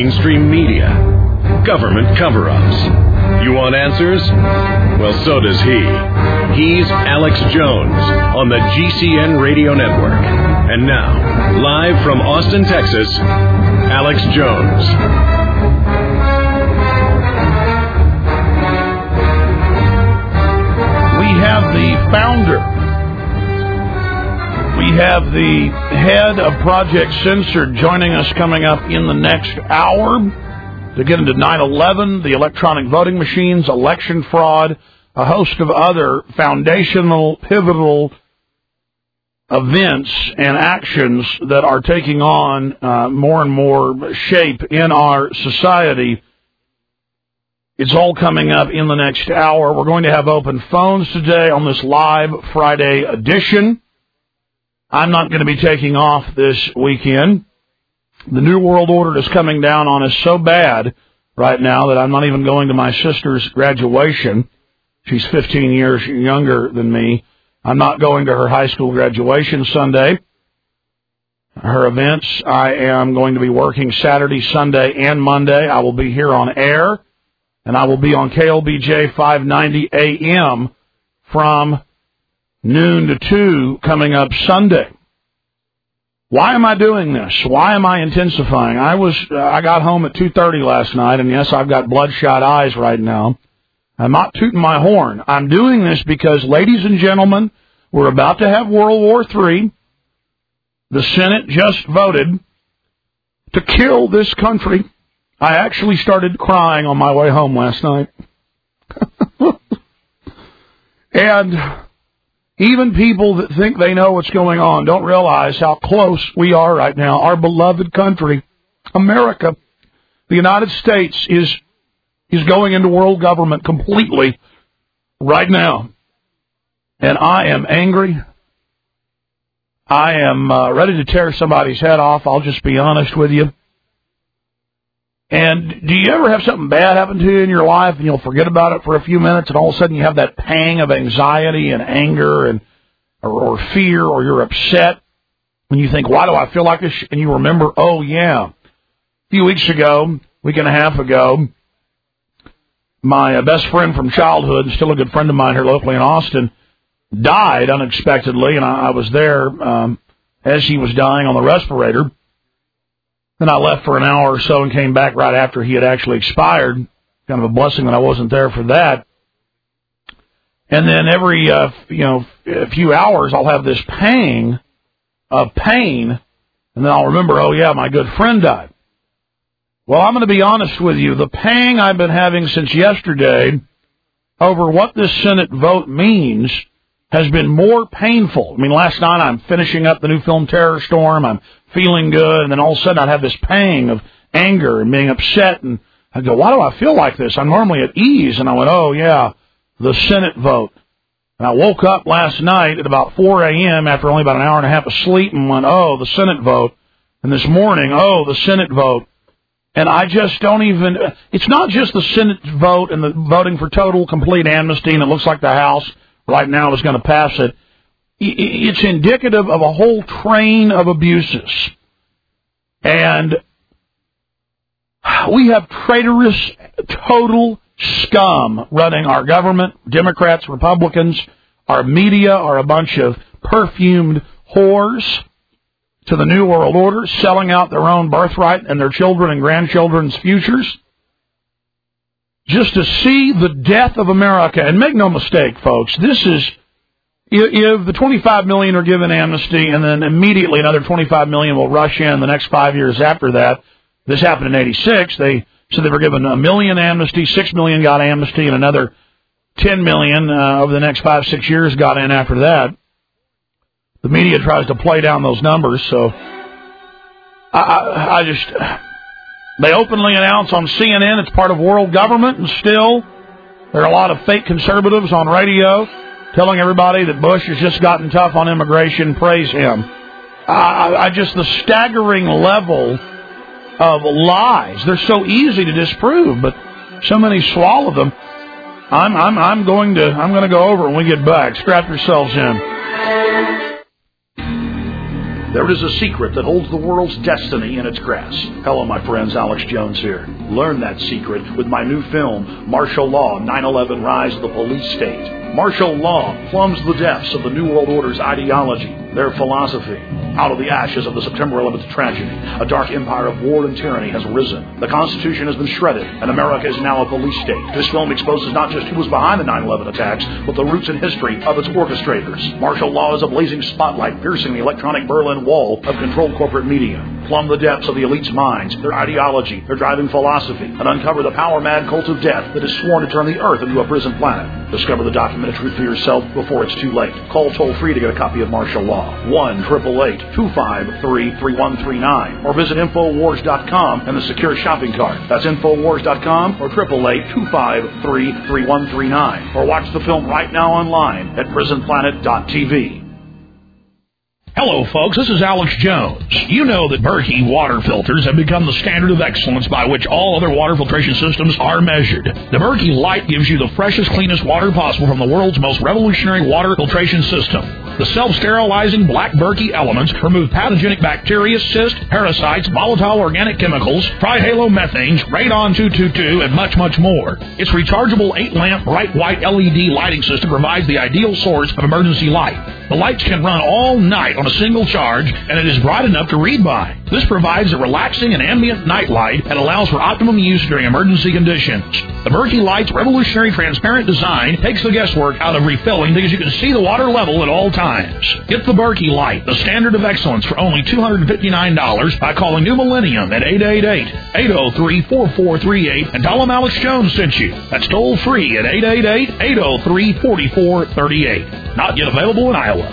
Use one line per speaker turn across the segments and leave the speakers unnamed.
mainstream media, government cover-ups. You want answers? Well, so does he. He's Alex Jones on the GCN Radio Network. And now, live from Austin, Texas, Alex Jones.
We have the founder. We have the head of Project Censored joining us coming up in the next hour to get into 9/11, the electronic voting machines, election fraud, a host of other foundational, pivotal events and actions that are taking on more and more shape in our society. It's all coming up in the next hour. We're going to have open phones today on this live Friday edition. I'm not going to be taking off this weekend. The New World Order is coming down on us so bad right now that I'm not even going to my sister's graduation. She's 15 years younger than me. I'm not going to her high school graduation Sunday. Her events, I am going to be working Saturday, Sunday, and Monday. I will be here on air, and I will be on KLBJ 590 AM from noon to 2 coming up Sunday. Why am I doing this? Why am I intensifying? I got home at 2:30 last night, and yes, I've got bloodshot eyes right now. I'm not tooting my horn. I'm doing this because, ladies and gentlemen, we're about to have World War III. The Senate just voted to kill this country. I actually started crying on my way home last night. And even people that think they know what's going on don't realize how close we are right now. Our beloved country, America, the United States, is going into world government completely right now. And I am angry. I am ready to tear somebody's head off. I'll just be honest with you. And do you ever have something bad happen to you in your life and you'll forget about it for a few minutes and all of a sudden you have that pang of anxiety and anger and or fear, or you're upset and you think, why do I feel like this? And you remember, oh yeah, a few weeks ago, week and a half ago, my best friend from childhood, and still a good friend of mine here locally in Austin, died unexpectedly, and I was there as he was dying on the respirator. Then I left for an hour or so and came back right after he had actually expired. Kind of a blessing that I wasn't there for that. And then every a few hours I'll have this pang of pain, and then I'll remember, oh yeah, my good friend died. Well, I'm going to be honest with you. The pang I've been having since yesterday over what this Senate vote means has been more painful. I mean, last night I'm finishing up the new film Terror Storm. I'm feeling good, and then all of a sudden I'd have this pang of anger and being upset, and I'd go, why do I feel like this? I'm normally at ease. And I went, oh, yeah, the Senate vote. And I woke up last night at about 4 a.m. after only about an hour and a half of sleep and went, oh, the Senate vote. And this morning, oh, the Senate vote. And I just don't even, it's not just the Senate vote and the voting for total, complete amnesty, and it looks like the House right now is going to pass it. It's indicative of a whole train of abuses. And we have traitorous, total scum running our government. Democrats, Republicans, our media are a bunch of perfumed whores to the New World Order, selling out their own birthright and their children and grandchildren's futures. Just to see the death of America. And make no mistake, folks, this is, if the 25 million are given amnesty and then immediately another 25 million will rush in the next 5 years after that. This happened in 86. They said they were given 1 million amnesty, 6 million got amnesty, and another 10 million over the next 5-6 years got in after that. The media tries to play down those numbers, so I just, they openly announce on CNN it's part of world government, and still there are a lot of fake conservatives on radio telling everybody that Bush has just gotten tough on immigration. Praise him. I just, the staggering level of lies. They're so easy to disprove, but so many swallow them. I'm going to go over it when we get back. Strap yourselves in. There is a secret that holds the world's destiny in its grasp. Hello, my friends. Alex Jones here. Learn that secret with my new film, Martial Law, 9/11 Rise of the Police State. Martial law plumbs the depths of the New World Order's ideology, their philosophy. Out of the ashes of the September 11th tragedy, a dark empire of war and tyranny has risen. The Constitution has been shredded, and America is now a police state. This film exposes not just who was behind the 9/11 attacks, but the roots and history of its orchestrators. Martial law is a blazing spotlight piercing the electronic Berlin Wall of controlled corporate media. Plumb the depths of the elite's minds, their ideology, their driving philosophy, and uncover the power-mad cult of death that is sworn to turn the Earth into a prison planet. Discover the documented truth for yourself before it's too late. Call toll-free to get a copy of Martial Law, 1-888-253-3139, or visit Infowars.com and the secure shopping cart. That's Infowars.com or 888-253-3139. Or watch the film right now online at PrisonPlanet.tv.
Hello, folks. This is Alex Jones. You know that Berkey water filters have become the standard of excellence by which all other water filtration systems are measured. The Berkey Light gives you the freshest, cleanest water possible from the world's most revolutionary water filtration system. The self-sterilizing black Berkey elements remove pathogenic bacteria, cysts, parasites, volatile organic chemicals, trihalomethanes, radon 222, and much, much more. Its rechargeable 8-lamp bright white LED lighting system provides the ideal source of emergency light. The lights can run all night on a single charge, and it is bright enough to read by. This provides a relaxing and ambient night light that allows for optimum use during emergency conditions. The Berkey Light's revolutionary transparent design takes the guesswork out of refilling because you can see the water level at all times. Get the Berkey Light, the standard of excellence, for only $259 by calling New Millennium at 888-803-4438 and tell them Alex Jones sent you. That's toll free at 888-803-4438. Not yet available in Iowa.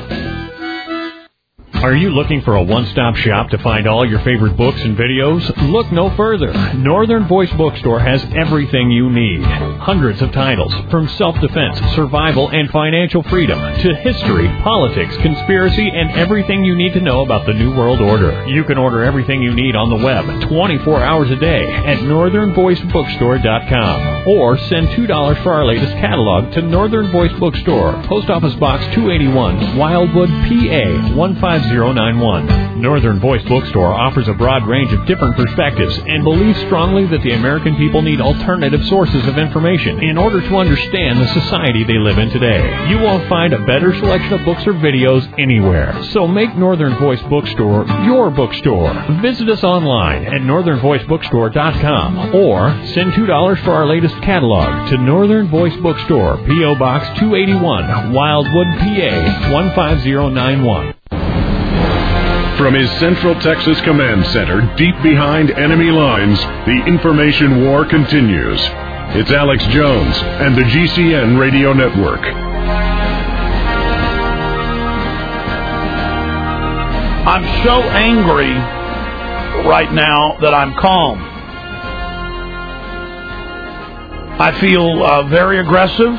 Are you looking for a one-stop shop to find all your favorite books and videos? Look no further. Northern Voice Bookstore has everything you need. Hundreds of titles, from self-defense, survival, and financial freedom, to history, politics, conspiracy, and everything you need to know about the New World Order. You can order everything you need on the web 24 hours a day at northernvoicebookstore.com. Or send $2 for our latest catalog to Northern Voice Bookstore, Post Office Box 281, Wildwood, PA 15091. Northern Voice Bookstore offers a broad range of different perspectives and believes strongly that the American people need alternative sources of information in order to understand the society they live in today. You won't find a better selection of books or videos anywhere. So make Northern Voice Bookstore your bookstore. Visit us online at northernvoicebookstore.com or send $2 for our latest catalog to Northern Voice Bookstore, P.O. Box 281, Wildwood, PA 15091.
From his Central Texas Command Center, deep behind enemy lines, the information war continues. It's Alex Jones and the GCN Radio Network.
I'm so angry right now that I'm calm. I feel very aggressive.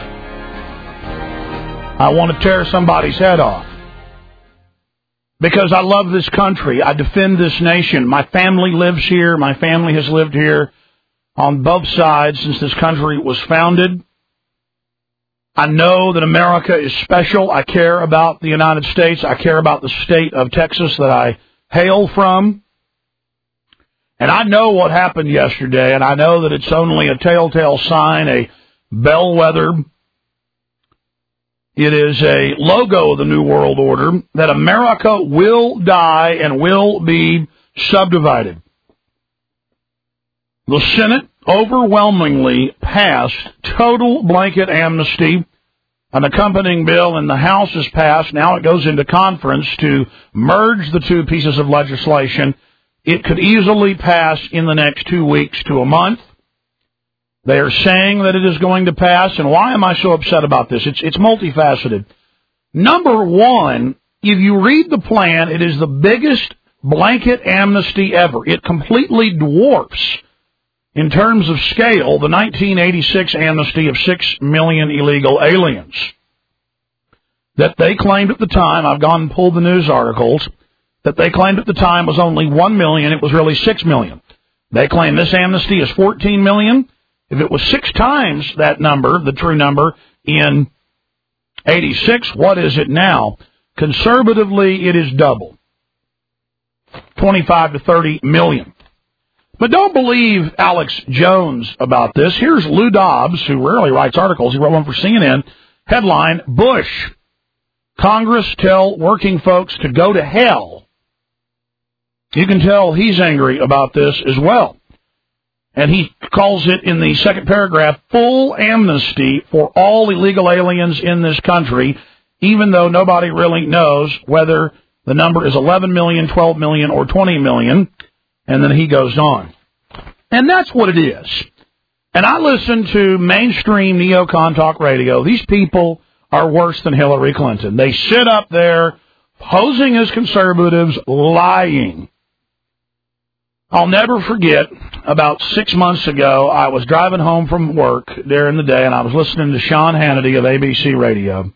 I want to tear somebody's head off. Because I love this country. I defend this nation. My family lives here. My family has lived here on both sides since this country was founded. I know that America is special. I care about the United States. I care about the state of Texas that I hail from. And I know what happened yesterday, and I know that it's only a telltale sign, a bellwether. It is a logo of the New World Order that America will die and will be subdivided. The Senate overwhelmingly passed total blanket amnesty, an accompanying bill, and the House has passed. Now it goes into conference to merge the two pieces of legislation. It could easily pass in the next 2 weeks to a month. They are saying that it is going to pass, and why am I so upset about this? It's multifaceted. Number one, if you read the plan, it is the biggest blanket amnesty ever. It completely dwarfs, in terms of scale, the 1986 amnesty of 6 million illegal aliens that they claimed at the time. I've gone and pulled the news articles that they claimed at the time was only 1 million. It was really 6 million. They claim this amnesty is 14 million. If it was 6 times that number, the true number, in 86, what is it now? Conservatively, it is double. 25 to 30 million. But don't believe Alex Jones about this. Here's Lou Dobbs, who rarely writes articles. He wrote one for CNN. Headline, Bush, Congress tell working folks to go to hell. You can tell he's angry about this as well. And he calls it in the second paragraph, full amnesty for all illegal aliens in this country, even though nobody really knows whether the number is 11 million, 12 million, or 20 million. And then he goes on. And that's what it is. And I listen to mainstream neocon talk radio. These people are worse than Hillary Clinton. They sit up there posing as conservatives, lying. I'll never forget, about 6 months ago, I was driving home from work during the day, and I was listening to Sean Hannity of ABC Radio.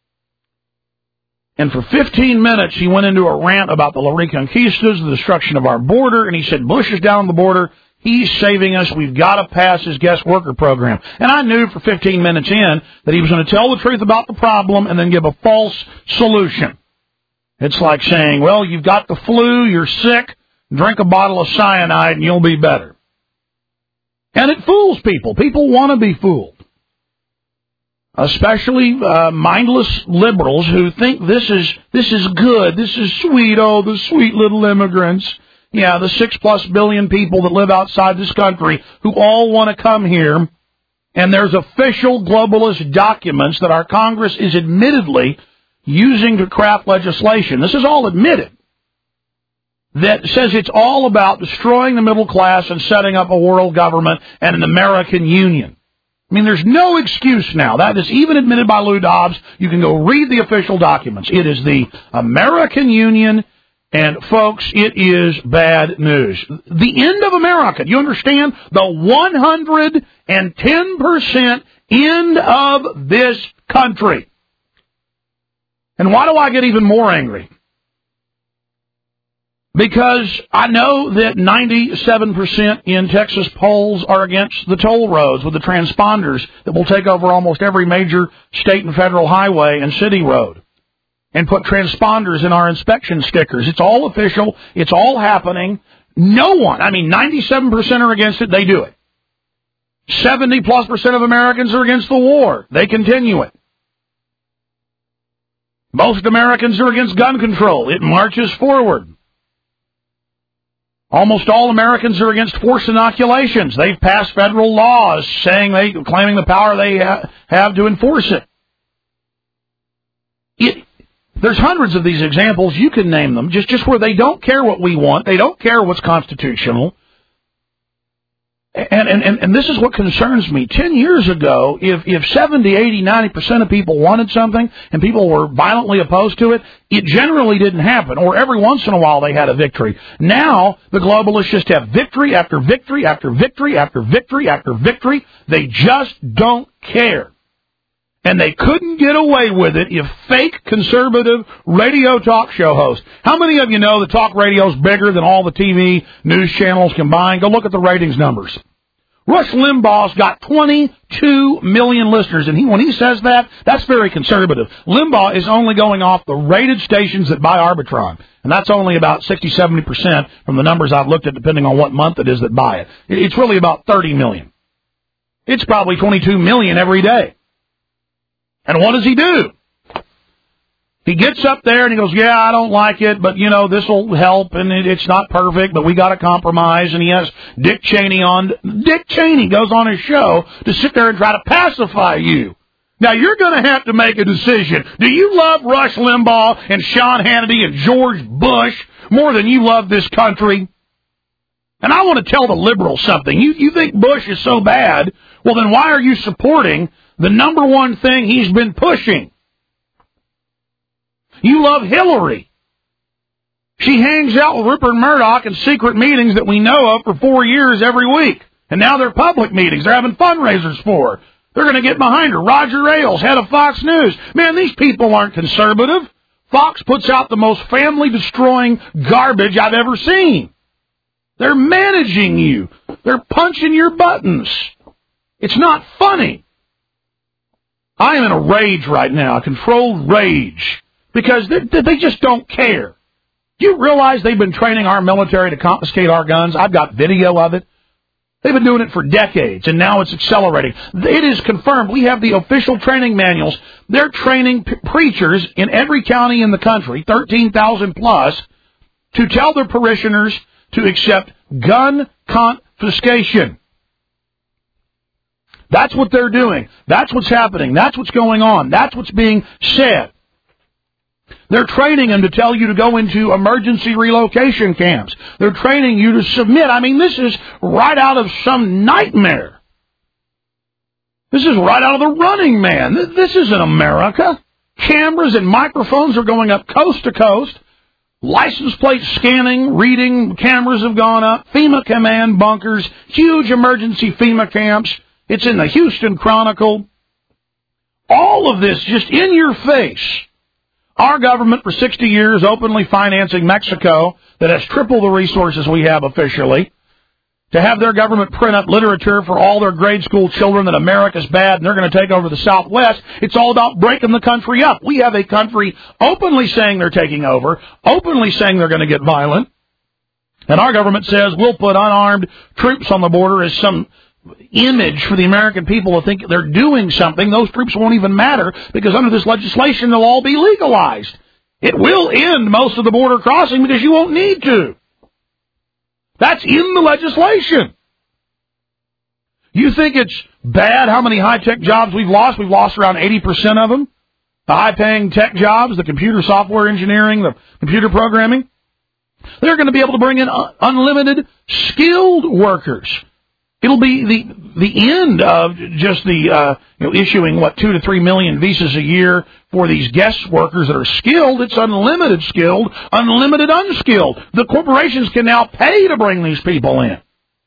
And for 15 minutes, he went into a rant about the La Reconquistas, the destruction of our border, and he said, Bush is down on the border. He's saving us. We've got to pass his guest worker program. And I knew for 15 minutes in that he was going to tell the truth about the problem and then give a false solution. It's like saying, well, you've got the flu, you're sick, drink a bottle of cyanide and you'll be better. And it fools people. People want to be fooled. Especially mindless liberals who think this is good, this is sweet, oh, the sweet little immigrants. Yeah, the 6+ billion people that live outside this country who all want to come here. And there's official globalist documents that our Congress is admittedly using to craft legislation. This is all admitted. That says it's all about destroying the middle class and setting up a world government and an American Union. I mean, there's no excuse now. That is even admitted by Lou Dobbs. You can go read the official documents. It is the American Union, and folks, it is bad news. The end of America. Do you understand? The 110% end of this country. And why do I get even more angry? Because I know that 97% in Texas polls are against the toll roads with the transponders that will take over almost every major state and federal highway and city road and put transponders in our inspection stickers. It's all official. It's all happening. No one, 97% are against it. They do it. 70+% of Americans are against the war. They continue it. Most Americans are against gun control. It marches forward. Almost all Americans are against forced inoculations. They've passed federal laws claiming the power they have to enforce it. There's hundreds of these examples. You can name them. Just where they don't care what we want. They don't care what's constitutional. And this is what concerns me. 10 years ago, if 70, 80, 90% of people wanted something and people were violently opposed to it, it generally didn't happen. Or every once in a while they had a victory. Now, the globalists just have victory after victory after victory after victory after victory. They just don't care. And they couldn't get away with it if fake conservative radio talk show hosts. How many of you know that talk radio is bigger than all the TV news channels combined? Go look at the ratings numbers. Rush Limbaugh's got 22 million listeners, and when he says that, that's very conservative. Limbaugh is only going off the rated stations that buy Arbitron, and that's only about 60-70% from the numbers I've looked at, depending on what month it is that buy it. It's really about 30 million. It's probably 22 million every day. And what does he do? He gets up there and he goes, yeah, I don't like it, but, this will help, and it's not perfect, but we got to compromise. And he has Dick Cheney on. Dick Cheney goes on his show to sit there and try to pacify you. Now, you're going to have to make a decision. Do you love Rush Limbaugh and Sean Hannity and George Bush more than you love this country? And I want to tell the liberals something. You think Bush is so bad, well, then why are you supporting the number one thing he's been pushing? You love Hillary. She hangs out with Rupert Murdoch in secret meetings that we know of for 4 years every week. And now they're public meetings. They're having fundraisers for her. They're going to get behind her. Roger Ailes, head of Fox News. Man, these people aren't conservative. Fox puts out the most family-destroying garbage I've ever seen. They're managing you. They're punching your buttons. It's not funny. I am in a rage right now, a controlled rage. Because they just don't care. Do you realize they've been training our military to confiscate our guns? I've got video of it. They've been doing it for decades, and now it's accelerating. It is confirmed. We have the official training manuals. They're training preachers in every county in the country, 13,000 plus, to tell their parishioners to accept gun confiscation. That's what they're doing. That's what's happening. That's what's going on. That's what's being said. They're training them to tell you to go into emergency relocation camps. They're training you to submit. I mean, this is right out of some nightmare. This is right out of The Running Man. This isn't America. Cameras and microphones are going up coast to coast. License plate scanning, reading cameras have gone up. FEMA command bunkers, huge emergency FEMA camps. It's in the Houston Chronicle. All of this just in your face. Our government for 60 years openly financing Mexico that has triple the resources we have officially, to have their government print up literature for all their grade school children that America's bad and they're going to take over the Southwest. It's all about breaking the country up. We have a country openly saying they're taking over, openly saying they're going to get violent, and our government says we'll put unarmed troops on the border as some image for the American people to think they're doing something. Those troops won't even matter because under this legislation they'll all be legalized. It will end most of the border crossing because you won't need to. That's in the legislation. You think it's bad how many high-tech jobs we've lost? We've lost around 80% of them. The high-paying tech jobs, the computer software engineering, the computer programming. They're going to be able to bring in unlimited skilled workers. It'll be the end of just the issuing 2 to 3 million visas a year for these guest workers that are skilled. It's unlimited skilled, unlimited unskilled. The corporations can now pay to bring these people in.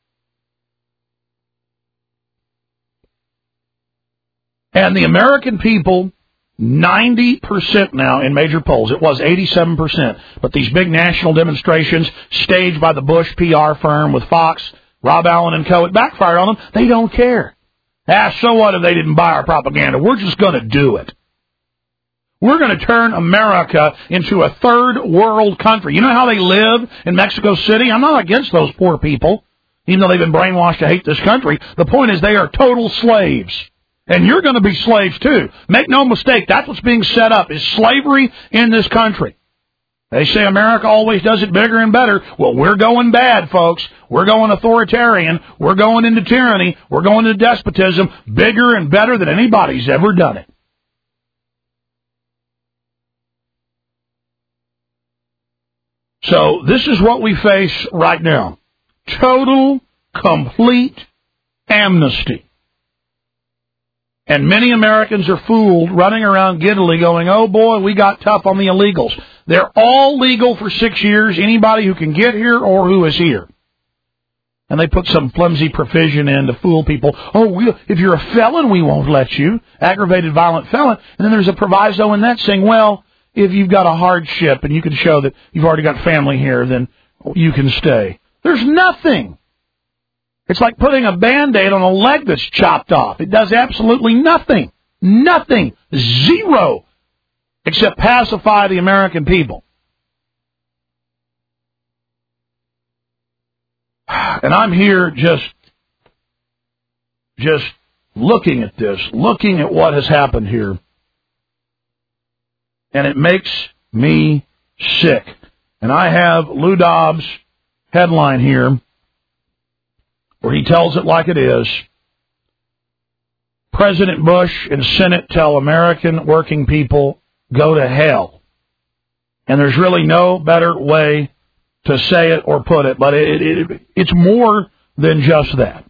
And the American people, 90% now in major polls. It was 87%. But these big national demonstrations staged by the Bush PR firm with Fox, Rob Allen and co., it backfired on them. They don't care. So what if they didn't buy our propaganda? We're just going to do it. We're going to turn America into a third world country. You know how they live in Mexico City? I'm not against those poor people, even though they've been brainwashed to hate this country. The point is they are total slaves. And you're going to be slaves too. Make no mistake, that's what's being set up, is slavery in this country. They say America always does it bigger and better. Well, we're going bad, folks. We're going authoritarian. We're going into tyranny. We're going into despotism, bigger and better than anybody's ever done it. So this is what we face right now. Total, complete amnesty. And many Americans are fooled, running around giddily going, oh boy, we got tough on the illegals. They're all legal for 6 years, anybody who can get here or who is here. And they put some flimsy provision in to fool people. Oh, if you're a felon, we won't let you. Aggravated violent felon. And then there's a proviso in that saying, well, if you've got a hardship and you can show that you've already got family here, then you can stay. There's nothing. It's like putting a Band-Aid on a leg that's chopped off. It does absolutely nothing. Nothing. Zero. Except pacify the American people. And I'm here just looking at this, looking at what has happened here. And it makes me sick. And I have Lou Dobbs' headline here, where he tells it like it is. President Bush and Senate tell American working people, go to hell. And there's really no better way to say it or put it, but it's more than just that.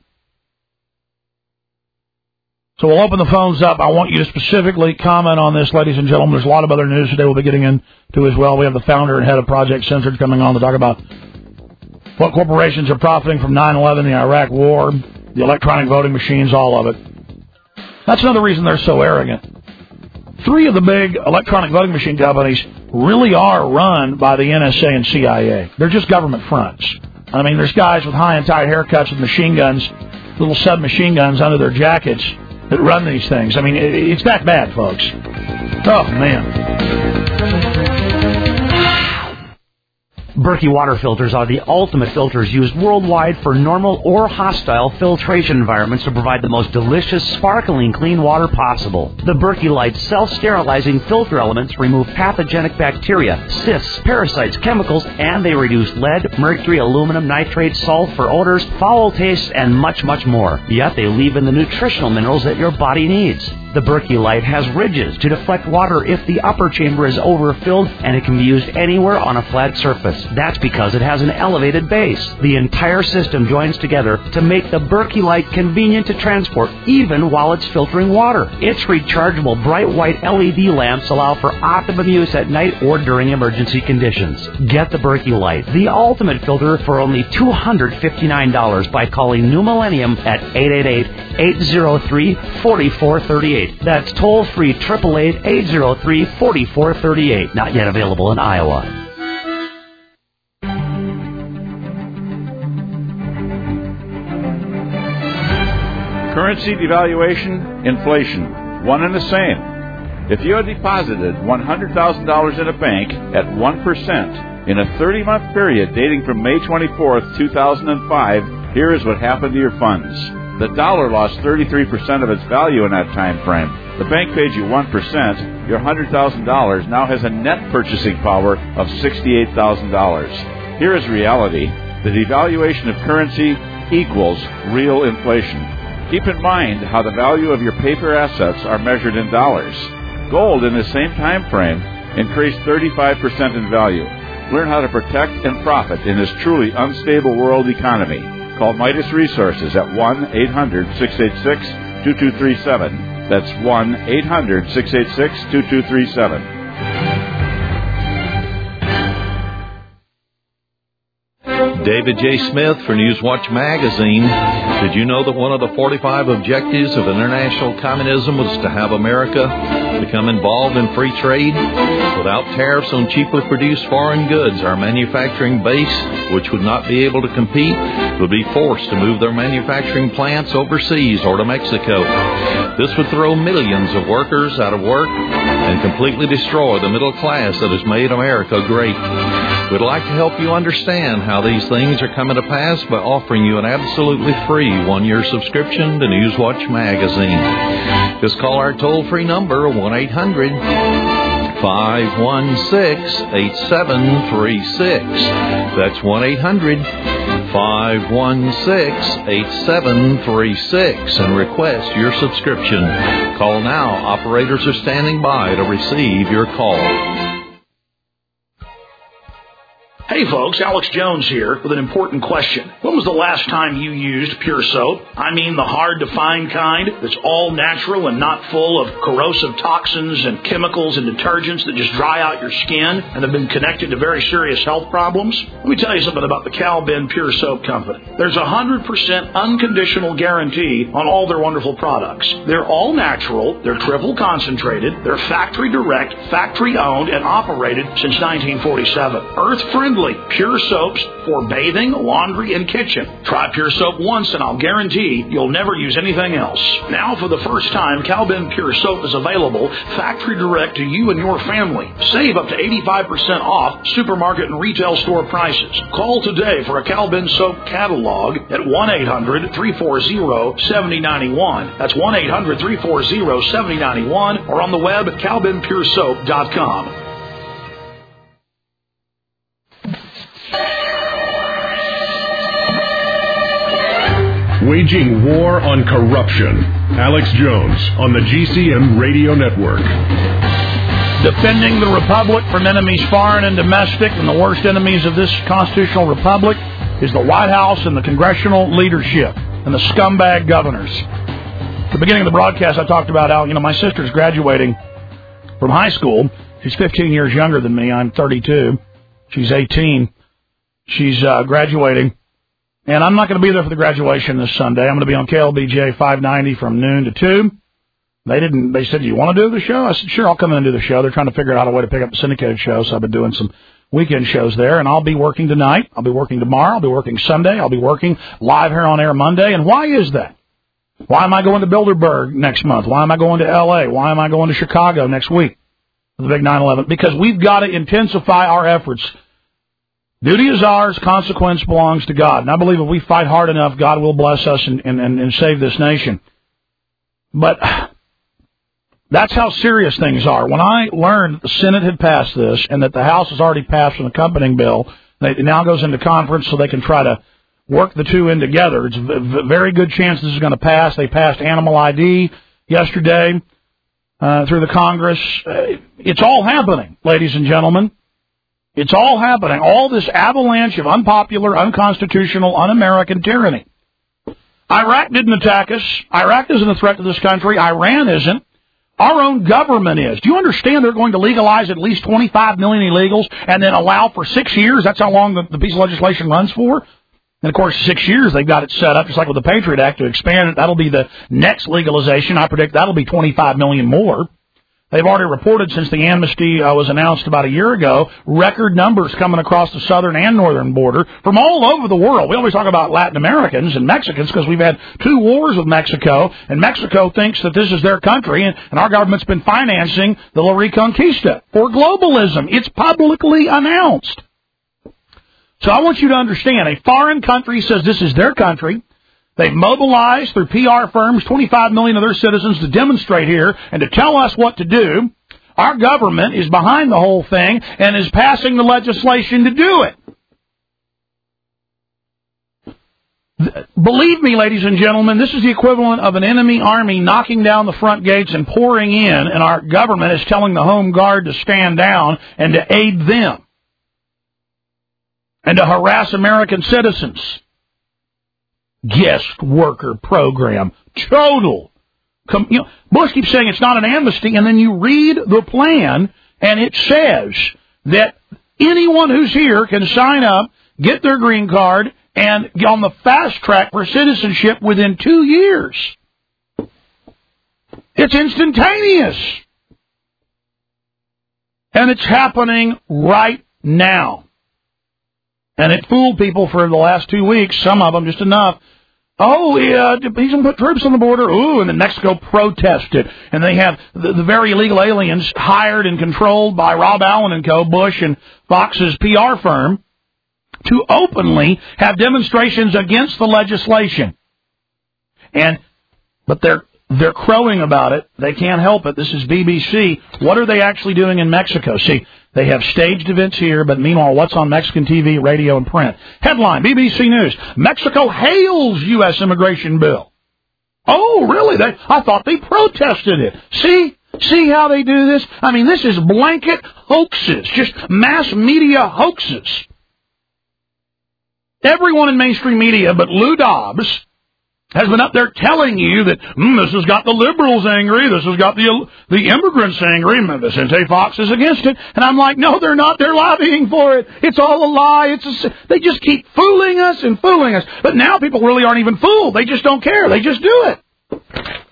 So we'll open the phones up. I want you to specifically comment on this, ladies and gentlemen. There's a lot of other news today we'll be getting into as well. We have the founder and head of Project Censored coming on to talk about what corporations are profiting from 9/11, the Iraq War, the electronic voting machines, all of it. That's another reason they're so arrogant. 3 of the big electronic voting machine companies really are run by the NSA and CIA. They're just government fronts. I mean, there's guys with high and tight haircuts with machine guns, little submachine guns under their jackets that run these things. I mean, it's that bad, folks. Oh, man.
Berkey water filters are the ultimate filters used worldwide for normal or hostile filtration environments to provide the most delicious, sparkling clean water possible. The Berkey Light self-sterilizing filter elements remove pathogenic bacteria, cysts, parasites, chemicals, and they reduce lead, mercury, aluminum, nitrates, sulfur, odors, foul tastes, and much, much more. Yet they leave in the nutritional minerals that your body needs. The Berkey Light has ridges to deflect water if the upper chamber is overfilled, and it can be used anywhere on a flat surface. That's because it has an elevated base. The entire system joins together to make the Berkey Light convenient to transport, even while it's filtering water. Its rechargeable bright white LED lamps allow for optimum use at night or during emergency conditions. Get the Berkey Light, the ultimate filter, for only $259 by calling New Millennium at 888-803-4438. That's toll-free 888-803-4438. Not yet available in Iowa.
Currency devaluation, inflation, one and the same. If you had deposited $100,000 in a bank at 1% in a 30-month period dating from May 24th, 2005, here is what happened to your funds. The dollar lost 33% of its value in that time frame. The bank paid you 1%. Your $100,000 now has a net purchasing power of $68,000. Here is reality. The devaluation of currency equals real inflation. Keep in mind how the value of your paper assets are measured in dollars. Gold in the same time frame increased 35% in value. Learn how to protect and profit in this truly unstable world economy. Call Midas Resources at 1-800-686-2237. That's 1-800-686-2237.
David J. Smith for Newswatch Magazine. Did you know that one of the 45 objectives of international communism was to have America become involved in free trade? Without tariffs on cheaply produced foreign goods, our manufacturing base, which would not be able to compete, would be forced to move their manufacturing plants overseas or to Mexico. This would throw millions of workers out of work and completely destroy the middle class that has made America great. We'd like to help you understand how these things are coming to pass by offering you an absolutely free one-year subscription to Newswatch Magazine. Just call our toll-free number, 1-800-516-8736. That's 1-800-516-8736 and request your subscription. Call now. Operators are standing by to receive your call.
Hey folks, Alex Jones here with an important question. When was the last time you used Pure Soap? I mean the hard-to-find kind that's all natural and not full of corrosive toxins and chemicals and detergents that just dry out your skin and have been connected to very serious health problems? Let me tell you something about the Cal Ben Pure Soap Company. There's a 100% unconditional guarantee on all their wonderful products. They're all natural, they're triple concentrated, they're factory direct, factory owned, and operated since 1947. Earth-friendly. Pure soaps for bathing, laundry, and kitchen. Try Pure Soap once and I'll guarantee you'll never use anything else. Now for the first time, Cal Ben Pure Soap is available factory direct to you and your family. Save up to 85% off supermarket and retail store prices. Call today for a Cal Ben Soap catalog at 1-800-340-7091. That's 1-800-340-7091 or on the web calbenpuresoap.com.
Waging war on corruption. Alex Jones on the GCN Radio Network.
Defending the Republic from enemies foreign and domestic, and the worst enemies of this constitutional republic is the White House and the congressional leadership and the scumbag governors. At the beginning of the broadcast, I talked about how, my sister's graduating from high school. She's 15 years younger than me. I'm 32. She's 18. She's graduating. And I'm not going to be there for the graduation this Sunday. I'm going to be on KLBJ 590 from noon to 2. They said, do you want to do the show? I said, sure, I'll come in and do the show. They're trying to figure out a way to pick up the syndicated show, so I've been doing some weekend shows there. And I'll be working tonight. I'll be working tomorrow. I'll be working Sunday. I'll be working live here on air Monday. And why is that? Why am I going to Bilderberg next month? Why am I going to L.A.? Why am I going to Chicago next week for the big 9/11? Because we've got to intensify our efforts Duty is ours, consequence belongs to God. And I believe if we fight hard enough, God will bless us and save this nation. But that's how serious things are. When I learned that the Senate had passed this and that the House has already passed an accompanying bill, it now goes into conference so they can try to work the two in together. It's a very good chance this is going to pass. They passed animal ID yesterday through the Congress. It's all happening, ladies and gentlemen. It's all happening. All this avalanche of unpopular, unconstitutional, un-American tyranny. Iraq didn't attack us. Iraq isn't a threat to this country. Iran isn't. Our own government is. Do you understand they're going to legalize at least 25 million illegals and then allow for 6 years? That's how long the piece of legislation runs for. And, of course, 6 years they've got it set up, just like with the Patriot Act, to expand it. That'll be the next legalization. I predict that'll be 25 million more. They've already reported since the amnesty was announced about a year ago, record numbers coming across the southern and northern border from all over the world. We always talk about Latin Americans and Mexicans because we've had 2 wars with Mexico, and Mexico thinks that this is their country, and our government's been financing the La Reconquista for globalism. It's publicly announced. So I want you to understand, a foreign country says this is their country. They've mobilized through PR firms 25 million of their citizens to demonstrate here and to tell us what to do. Our government is behind the whole thing and is passing the legislation to do it. Believe me, ladies and gentlemen, this is the equivalent of an enemy army knocking down the front gates and pouring in, and our government is telling the Home Guard to stand down and to aid them and to harass American citizens. Guest worker program. Total. Bush keeps saying it's not an amnesty, and then you read the plan, and it says that anyone who's here can sign up, get their green card, and get on the fast track for citizenship within 2 years. It's instantaneous. And it's happening right now. And it fooled people for the last 2 weeks, some of them just enough. Oh, yeah, he's going to put troops on the border. Ooh, and then Mexico protested. And they have the very illegal aliens hired and controlled by Rob Allen and co., Bush and Fox's PR firm, to openly have demonstrations against the legislation. But they're crowing about it. They can't help it. This is BBC. What are they actually doing in Mexico? See, they have staged events here, but meanwhile, what's on Mexican TV, radio, and print? Headline, BBC News, Mexico hails U.S. immigration bill. Oh, really? I thought they protested it. See how they do this? I mean, this is blanket hoaxes, just mass media hoaxes. Everyone in mainstream media but Lou Dobbs has been up there telling you that this has got the liberals angry, this has got the immigrants angry, and Vicente Fox is against it. And I'm like, no, they're not. They're lobbying for it. It's all a lie. They just keep fooling us and fooling us. But now people really aren't even fooled. They just don't care. They just do it.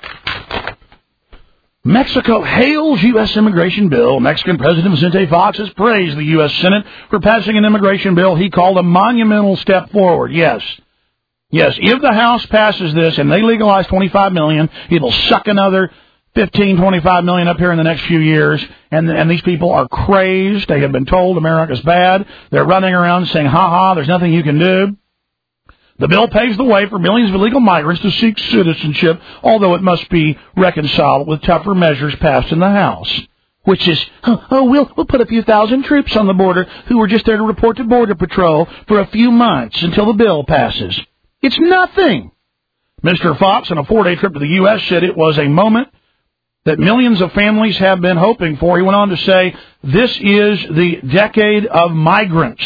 Mexico hails U.S. immigration bill. Mexican President Vicente Fox has praised the U.S. Senate for passing an immigration bill he called a monumental step forward. Yes, if the House passes this and they legalize 25 million, it'll suck another 15, 25 million up here in the next few years. And these people are crazed. They have been told America's bad. They're running around saying, ha, there's nothing you can do. The bill paves the way for millions of illegal migrants to seek citizenship, although it must be reconciled with tougher measures passed in the House. Which is, we'll put a few thousand troops on the border who were just there to report to Border Patrol for a few months until the bill passes. It's nothing. Mr. Fox, on a 4-day trip to the U.S., said it was a moment that millions of families have been hoping for. He went on to say, this is the decade of migrants.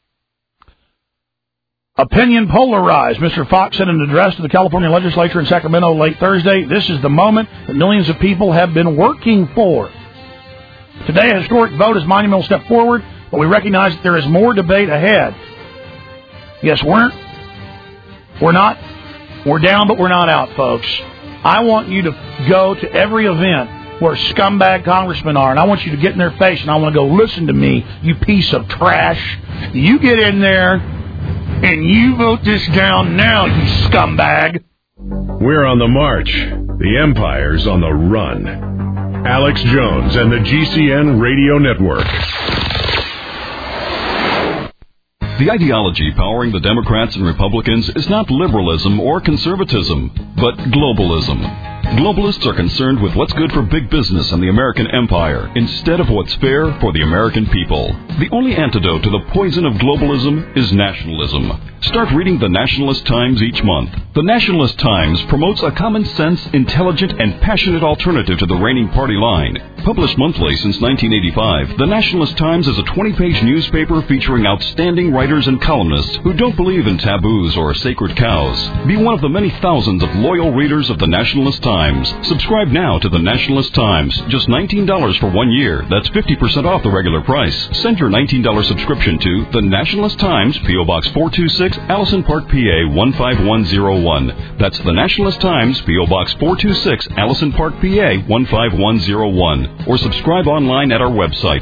Opinion polarized. Mr. Fox said in an address to the California legislature in Sacramento late Thursday, this is the moment that millions of people have been working for. Today, a historic vote is a monumental step forward, but we recognize that there is more debate ahead. Yes, we're down, but we're not out, folks. I want you to go to every event where scumbag congressmen are, and I want you to get in their face, and I want to go, listen to me, you piece of trash. You get in there, and you vote this down now, you scumbag.
We're on the march. The Empire's on the run. Alex Jones and the GCN Radio Network.
The ideology powering the Democrats and Republicans is not liberalism or conservatism, but globalism. Globalists are concerned with what's good for big business and the American empire instead of what's fair for the American people. The only antidote to the poison of globalism is nationalism. Start reading the Nationalist Times each month. The Nationalist Times promotes a common-sense, intelligent, and passionate alternative to the reigning party line. Published monthly since 1985, the Nationalist Times is a 20-page newspaper featuring outstanding writers and columnists who don't believe in taboos or sacred cows. Be one of the many thousands of loyal readers of the Nationalist Times. Subscribe now to the Nationalist Times. Just $19 for 1 year. That's 50% off the regular price. Send your $19 subscription to the Nationalist Times, P.O. Box 426, Allison Park, PA 15101. That's the Nationalist Times, P.O. Box 426, Allison Park, PA 15101. Or subscribe online at our website,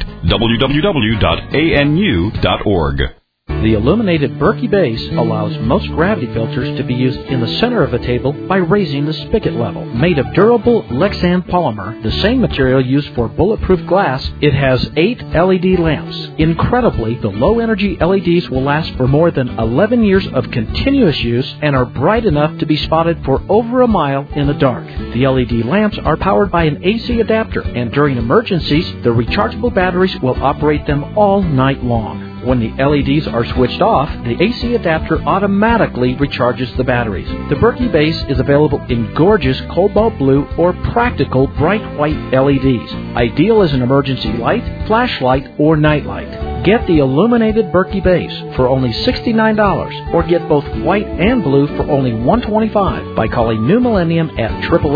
www.anu.org.
The illuminated Berkey base allows most gravity filters to be used in the center of a table by raising the spigot level. Made of durable Lexan polymer, the same material used for bulletproof glass, it has 8 LED lamps. Incredibly, the low-energy LEDs will last for more than 11 years of continuous use and are bright enough to be spotted for over a mile in the dark. The LED lamps are powered by an AC adapter, and during emergencies, the rechargeable batteries will operate them all night long. When the LEDs are switched off, the AC adapter automatically recharges the batteries. The Berkey base is available in gorgeous cobalt blue or practical bright white LEDs, ideal as an emergency light, flashlight, or nightlight. Get the illuminated Berkey base for only $69, or get both white and blue for only $125 by calling New Millennium at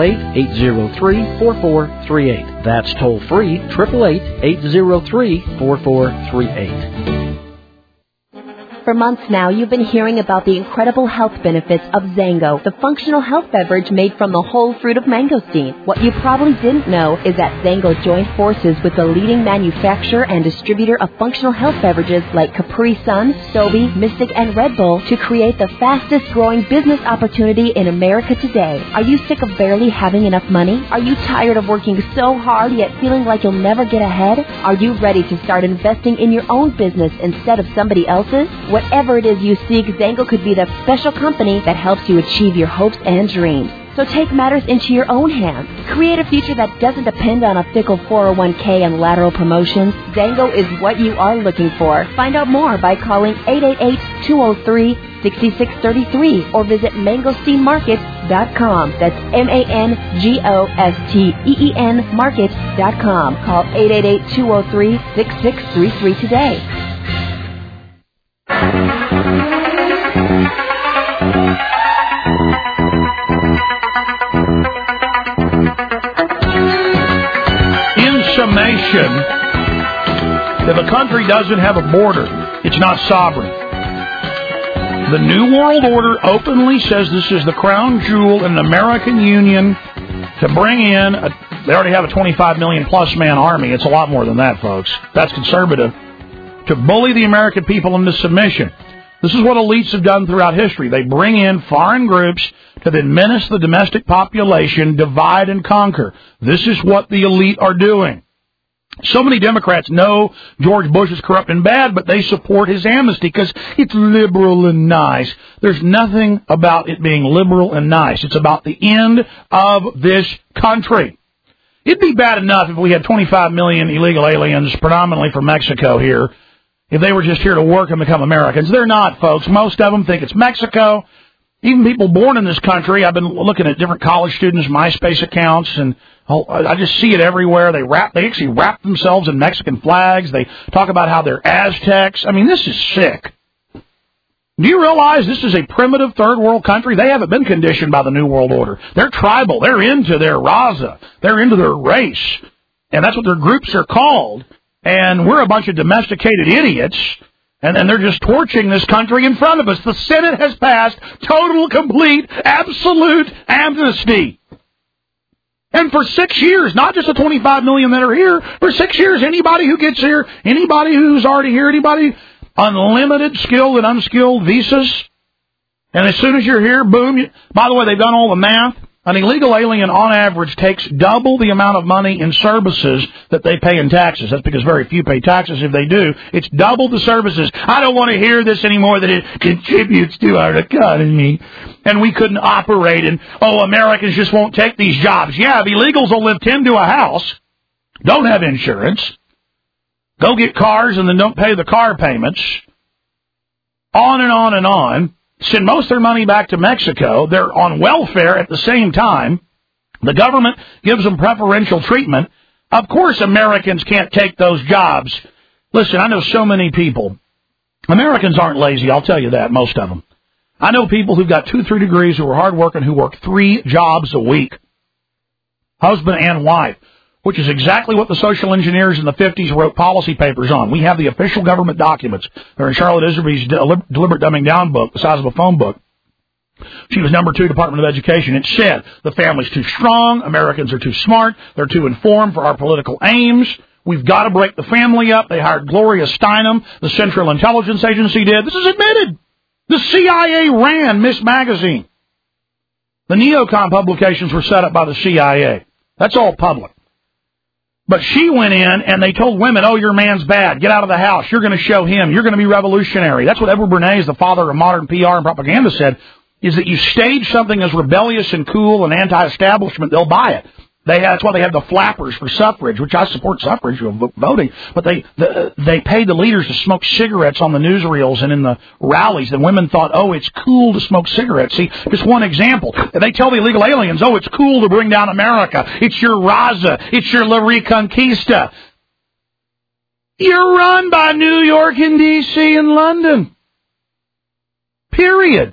888-803-4438. That's toll free, 888-803-4438.
For months now, you've been hearing about the incredible health benefits of Zango, the functional health beverage made from the whole fruit of mangosteen. What you probably didn't know is that Zango joined forces with the leading manufacturer and distributor of functional health beverages like Capri Sun, Sobe, Mystic, and Red Bull to create the fastest-growing business opportunity in America today. Are you sick of barely having enough money? Are you tired of working so hard yet feeling like you'll never get ahead? Are you ready to start investing in your own business instead of somebody else's? Whatever it is you seek, Zango could be the special company that helps you achieve your hopes and dreams. So take matters into your own hands. Create a future that doesn't depend on a fickle 401k and lateral promotions. Zango is what you are looking for. Find out more by calling 888-203-6633 or visit mangosteenmarket.com. That's MANGOSTEEN market.com. Call 888-203-6633 today.
In summation, if a country doesn't have a border, it's not sovereign. The New World Order openly says this is the crown jewel in the American Union to bring in, they already have a 25 million plus man army. It's a lot more than that, folks. That's conservative. To bully the American people into submission. This is what elites have done throughout history. They bring in foreign groups to then menace the domestic population, divide and conquer. This is what the elite are doing. So many Democrats know George Bush is corrupt and bad, but they support his amnesty because it's liberal and nice. There's nothing about it being liberal and nice. It's about the end of this country. It'd be bad enough if we had 25 million illegal aliens, predominantly from Mexico here, if they were just here to work and become Americans. They're not, folks. Most of them think it's Mexico. Even people born in this country, I've been looking at different college students' MySpace accounts, and I just see it everywhere. They actually wrap themselves in Mexican flags. They talk about how they're Aztecs. I mean, this is sick. Do you realize this is a primitive third world country? They haven't been conditioned by the New World Order. They're tribal. They're into their raza. They're into their race. And that's what their groups are called. And we're a bunch of domesticated idiots, and they're just torching this country in front of us. The Senate has passed total, complete, absolute amnesty. And for 6 years, not just the 25 million that are here, for 6 years, anybody who gets here, anybody who's already here, anybody, unlimited skilled and unskilled visas. And as soon as you're here, boom. By the way, they've done all the math. An illegal alien, on average, takes double the amount of money in services that they pay in taxes. That's because very few pay taxes. If they do, it's double the services. I don't want to hear this anymore, that it contributes to our economy. And we couldn't operate, and, Americans just won't take these jobs. Yeah, the illegals will live 10 to a house, don't have insurance, go get cars and then don't pay the car payments, on and on and on. Send most of their money back to Mexico. They're on welfare at the same time. The government gives them preferential treatment. Of course Americans can't take those jobs. Listen, I know so many people. Americans aren't lazy, I'll tell you that, most of them. I know people who've got 2-3 degrees who are hardworking, who work 3 jobs a week. Husband and wife, which is exactly what the social engineers in the 50s wrote policy papers on. We have the official government documents. They're in Charlotte Iserby's Deliberate Dumbing Down book, the size of a phone book. She was number 2, Department of Education. It said, the family's too strong, Americans are too smart, they're too informed for our political aims. We've got to break the family up. They hired Gloria Steinem, the Central Intelligence Agency did. This is admitted. The CIA ran Miss Magazine. The neocon publications were set up by the CIA. That's all public. But she went in and they told women, your man's bad. Get out of the house. You're going to show him. You're going to be revolutionary. That's what Edward Bernays, the father of modern PR and propaganda, said, is that you stage something as rebellious and cool and anti-establishment, they'll buy it. That's why they have the flappers for suffrage, which I support suffrage voting, but they paid the leaders to smoke cigarettes on the newsreels and in the rallies, and women thought, it's cool to smoke cigarettes. See, just one example. They tell the illegal aliens, it's cool to bring down America. It's your Raza. It's your La Reconquista. You're run by New York and D.C. and London. Period.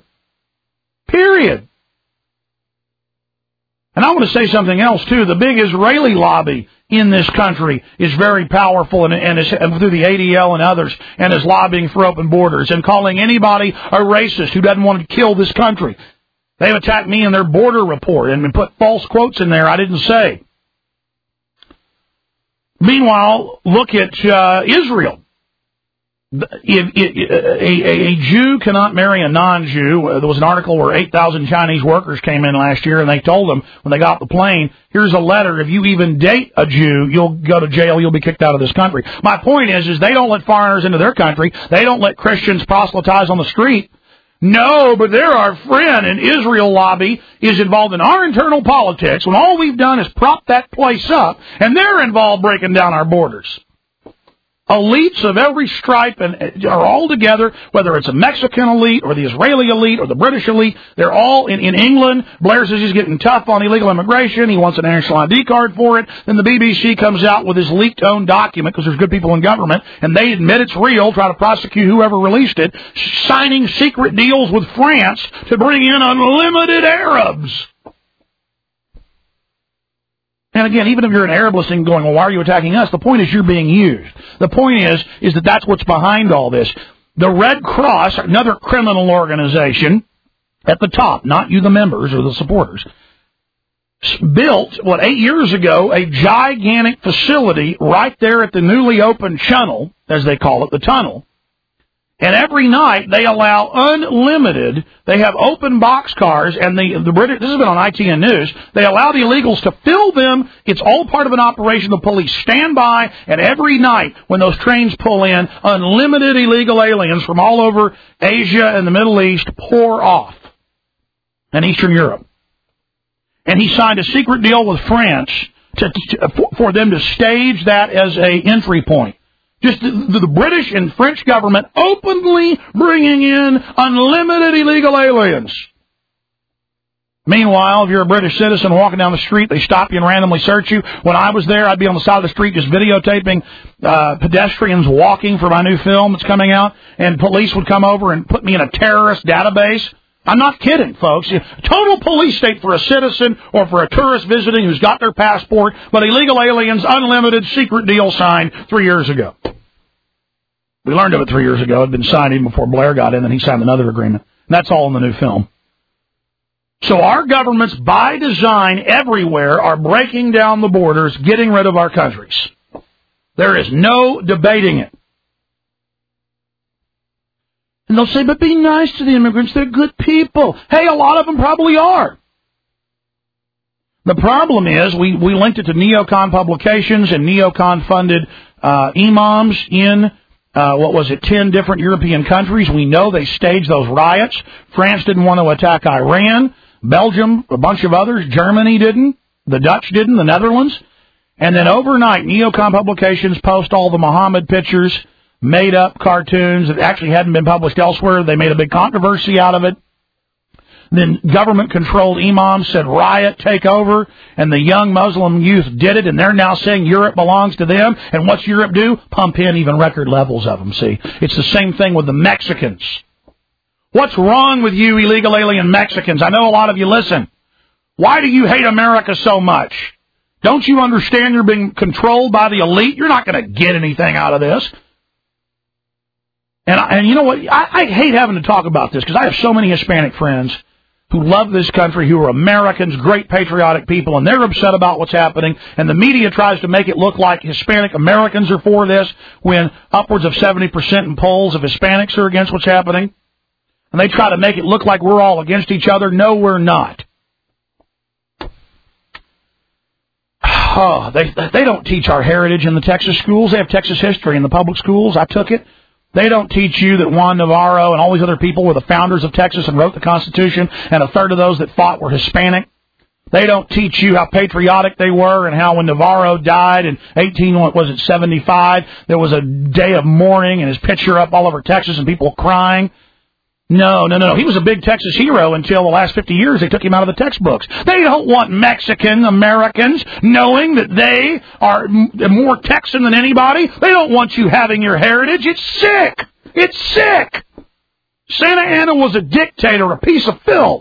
And I want to say something else, too. The big Israeli lobby in this country is very powerful and through the ADL and others, and is lobbying for open borders and calling anybody a racist who doesn't want to kill this country. They've attacked me in their border report and put false quotes in there I didn't say. Meanwhile, look at Israel. A Jew cannot marry a non-Jew. There was an article where 8,000 Chinese workers came in last year, and they told them when they got off the plane, here's a letter. If you even date a Jew, you'll go to jail. You'll be kicked out of this country. My point is they don't let foreigners into their country. They don't let Christians proselytize on the street. No, but they're our friend, and Israel lobby is involved in our internal politics when all we've done is prop that place up, and they're involved breaking down our borders. Elites of every stripe are all together, whether it's a Mexican elite or the Israeli elite or the British elite. They're all in England. Blair says he's getting tough on illegal immigration. He wants a national ID card for it. Then the BBC comes out with this leaked-owned document because there's good people in government, and they admit it's real, try to prosecute whoever released it, signing secret deals with France to bring in unlimited Arabs. And again, even if you're an Arab listening going, why are you attacking us? The point is you're being used. The point is that that's what's behind all this. The Red Cross, another criminal organization, at the top, not you the members or the supporters, built, 8 years ago, a gigantic facility right there at the newly opened channel, as they call it, the tunnel. And every night they allow unlimited, they have open boxcars, and the British, this has been on ITN News, they allow the illegals to fill them. It's all part of an operation. The police stand by, and every night when those trains pull in, unlimited illegal aliens from all over Asia and the Middle East pour off, and Eastern Europe. And he signed a secret deal with France for them to stage that as an entry point. Just the British and French government openly bringing in unlimited illegal aliens. Meanwhile, if you're a British citizen walking down the street, they stop you and randomly search you. When I was there, I'd be on the side of the street just videotaping pedestrians walking for my new film that's coming out, and police would come over and put me in a terrorist database. I'm not kidding, folks. Total police state for a citizen or for a tourist visiting who's got their passport, but illegal aliens, unlimited, secret deal signed 3 years ago. We learned of it 3 years ago. It had been signed even before Blair got in, and he signed another agreement. And that's all in the new film. So our governments, by design, everywhere, are breaking down the borders, getting rid of our countries. There is no debating it. And they'll say, but be nice to the immigrants. They're good people. Hey, a lot of them probably are. The problem is we linked it to neocon publications and neocon-funded imams in, 10 different European countries. We know they staged those riots. France didn't want to attack Iran. Belgium, a bunch of others. Germany didn't. The Dutch didn't. The Netherlands. And then overnight, neocon publications post all the Muhammad pictures, made-up cartoons that actually hadn't been published elsewhere. They made a big controversy out of it. Then government-controlled imams said, riot, take over, and the young Muslim youth did it, and they're now saying Europe belongs to them. And what's Europe do? Pump in even record levels of them, see. It's the same thing with the Mexicans. What's wrong with you illegal alien Mexicans? I know a lot of you listen. Why do you hate America so much? Don't you understand you're being controlled by the elite? You're not going to get anything out of this. And you know what? I hate having to talk about this because I have so many Hispanic friends who love this country, who are Americans, great patriotic people, and they're upset about what's happening, and the media tries to make it look like Hispanic Americans are for this when upwards of 70% in polls of Hispanics are against what's happening. And they try to make it look like we're all against each other. No, we're not. Oh, they don't teach our heritage in the Texas schools. They have Texas history in the public schools. I took it. They don't teach you that Juan Navarro and all these other people were the founders of Texas and wrote the Constitution, and a third of those that fought were Hispanic. They don't teach you how patriotic they were and how when Navarro died in 75, there was a day of mourning and his picture up all over Texas and people crying. No. He was a big Texas hero until the last 50 years they took him out of the textbooks. They don't want Mexican Americans knowing that they are more Texan than anybody. They don't want you having your heritage. It's sick. It's sick. Santa Anna was a dictator, a piece of filth.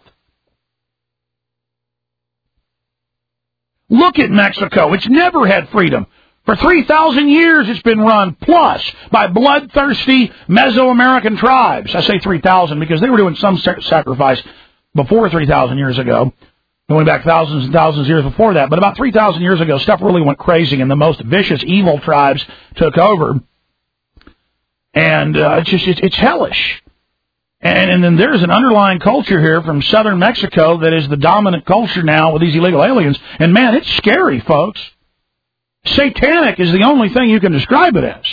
Look at Mexico. It's never had freedom. For 3,000 years it's been run, plus by bloodthirsty Mesoamerican tribes. I say 3,000 because they were doing some sacrifice before 3,000 years ago, going back thousands and thousands of years before that. But about 3,000 years ago, stuff really went crazy, and the most vicious, evil tribes took over. And it's hellish. And then there's an underlying culture here from southern Mexico that is the dominant culture now with these illegal aliens. And, man, it's scary, folks. Satanic is the only thing you can describe it as.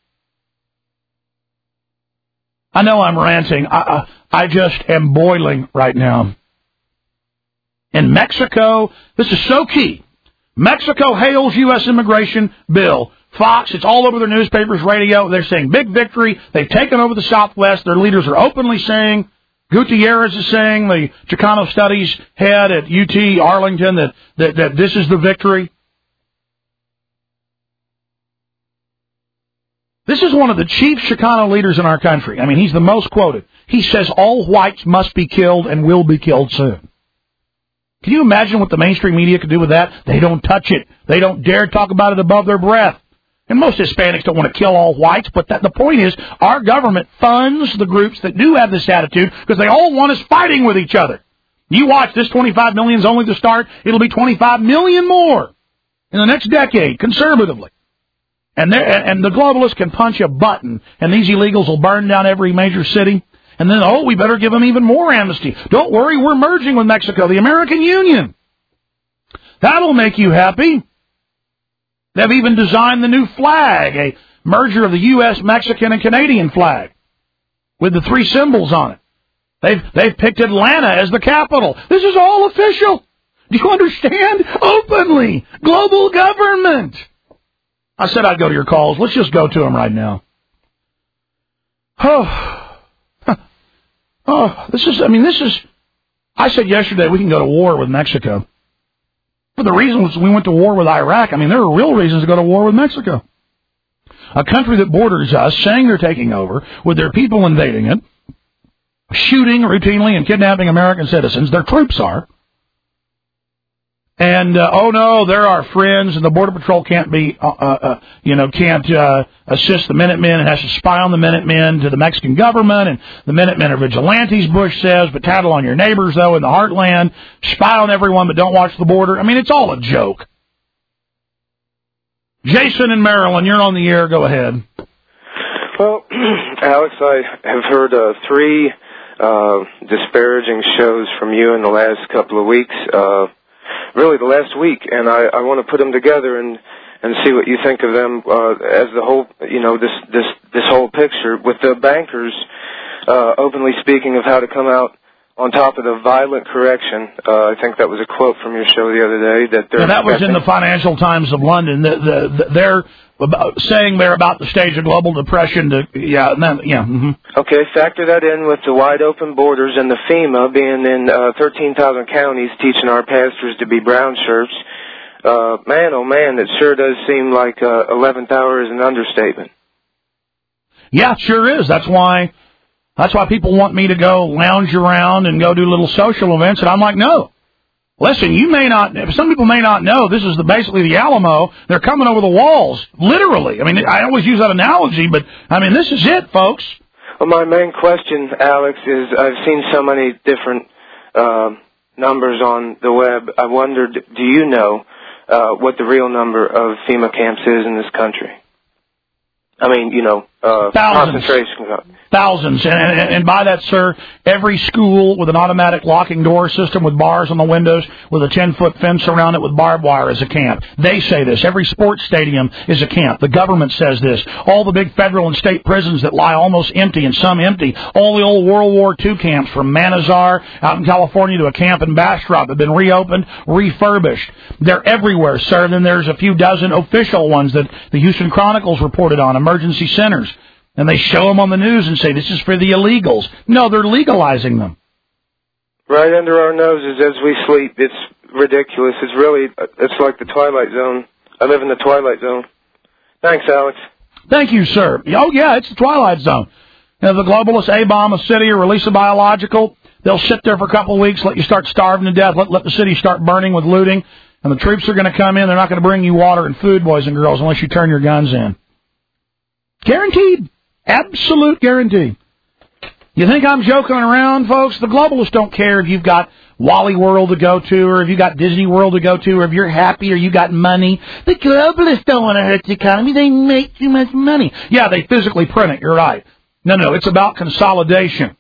I know I'm ranting. I just am boiling right now. In Mexico, this is so key. Mexico hails U.S. immigration bill. Fox, it's all over their newspapers, radio. They're saying big victory. They've taken over the Southwest. Their leaders are openly saying, Gutierrez is saying, the Chicano Studies head at UT Arlington, that this is the victory. This is one of the chief Chicano leaders in our country. I mean, he's the most quoted. He says all whites must be killed and will be killed soon. Can you imagine what the mainstream media could do with that? They don't touch it. They don't dare talk about it above their breath. And most Hispanics don't want to kill all whites, but the point is our government funds the groups that do have this attitude because they all want us fighting with each other. You watch, this 25 million is only the start. It'll be 25 million more in the next decade, conservatively. And the globalists can punch a button, and these illegals will burn down every major city. And then, we better give them even more amnesty. Don't worry, we're merging with Mexico, the American Union. That'll make you happy. They've even designed the new flag, a merger of the U.S., Mexican, and Canadian flag, with the 3 symbols on it. They've picked Atlanta as the capital. This is all official. Do you understand? Openly. Global government. I said I'd go to your calls. Let's just go to them right now. This is, I said yesterday we can go to war with Mexico. For the reasons we went to war with Iraq, there are real reasons to go to war with Mexico. A country that borders us, saying they're taking over, with their people invading it, shooting routinely and kidnapping American citizens, their troops are. And, they're our friends, and the Border Patrol can't assist the Minutemen and has to spy on the Minutemen to the Mexican government, and the Minutemen are vigilantes, Bush says, but tattle on your neighbors, though, in the heartland, spy on everyone, but don't watch the border. It's all a joke. Jason in Maryland, you're on the air. Go ahead.
Well, Alex, I have heard 3 disparaging shows from you in the last couple of weeks. really the last week, and I want to put them together and see what you think of them as the whole, this whole picture, with the bankers openly speaking of how to come out on top of the violent correction. I think that was a quote from your show the other day.
That was in the Financial Times of London. They're saying they're about the stage of global depression.
Okay, factor that in with the wide open borders and the FEMA being in 13,000 counties teaching our pastors to be brown shirts. Man, oh man, it sure does seem like 11th hour is an understatement.
Yeah, it sure is. That's why people want me to go lounge around and go do little social events, and I'm like, no. Listen, some people may not know, this is basically the Alamo. They're coming over the walls, literally. I mean, I always use that analogy, but, this is it, folks.
Well, my main question, Alex, is I've seen so many different numbers on the web. I wondered, do you know what the real number of FEMA camps is in this country? Concentration camps.
Thousands. And by that, sir, every school with an automatic locking door system with bars on the windows with a 10-foot fence around it with barbed wire is a camp. They say this. Every sports stadium is a camp. The government says this. All the big federal and state prisons that lie almost empty and some empty. All the old World War II camps from Manazar out in California to a camp in Bastrop have been reopened, refurbished. They're everywhere, sir. Then there's a few dozen official ones that the Houston Chronicles reported on, emergency centers. And they show them on the news and say, this is for the illegals. No, they're legalizing them.
Right under our noses as we sleep. It's ridiculous. It's like the Twilight Zone. I live in the Twilight Zone. Thanks, Alex.
Thank you, sir. Oh, yeah, it's the Twilight Zone. The globalists A-bomb a city or release a biological. They'll sit there for a couple of weeks, let you start starving to death, let the city start burning with looting, and the troops are going to come in. They're not going to bring you water and food, boys and girls, unless you turn your guns in. Guaranteed. Absolute guarantee. You think I'm joking around, folks? The globalists don't care if you've got Wally World to go to or if you've got Disney World to go to or if you're happy or you got money. The globalists don't want to hurt the economy. They make too much money. Yeah, they physically print it. You're right. No, it's about consolidation.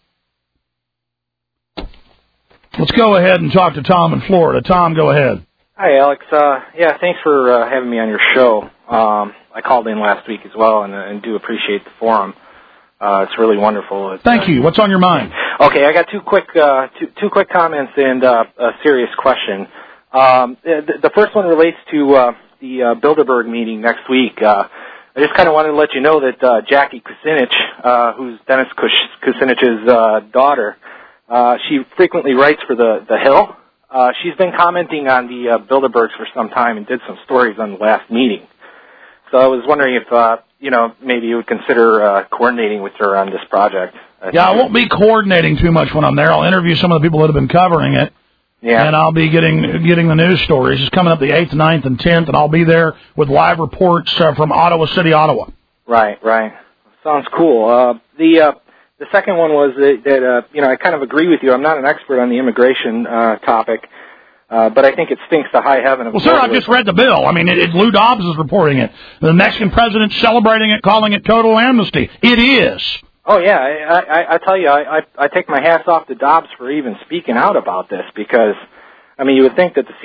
Let's go ahead and talk to Tom in Florida. Tom, go ahead.
Hi, Alex. Thanks for having me on your show. I called in last week as well, and do appreciate the forum. It's really wonderful.
Thank you. What's on your mind?
Okay, I got two quick comments and a serious question. The first one relates to the Bilderberg meeting next week. I just kind of wanted to let you know that Jackie Kucinich, who's Dennis Kucinich's daughter, she frequently writes for the Hill. She's been commenting on the Bilderbergs for some time and did some stories on the last meeting. So I was wondering if, maybe you would consider coordinating with her on this project.
I won't be coordinating too much when I'm there. I'll interview some of the people that have been covering it. Yeah. And I'll be getting the news stories. It's coming up the 8th, 9th, and 10th, and I'll be there with live reports from Ottawa City, Ottawa.
Right. Sounds cool. The second one was that I kind of agree with you. I'm not an expert on the immigration topic. But I think it stinks to high heaven.
Well, sir, I've just read the bill. Lou Dobbs is reporting it. The Mexican president's celebrating it, calling it total amnesty. It is.
Oh, yeah. I tell you, I take my hats off to Dobbs for even speaking out about this because, you would think that the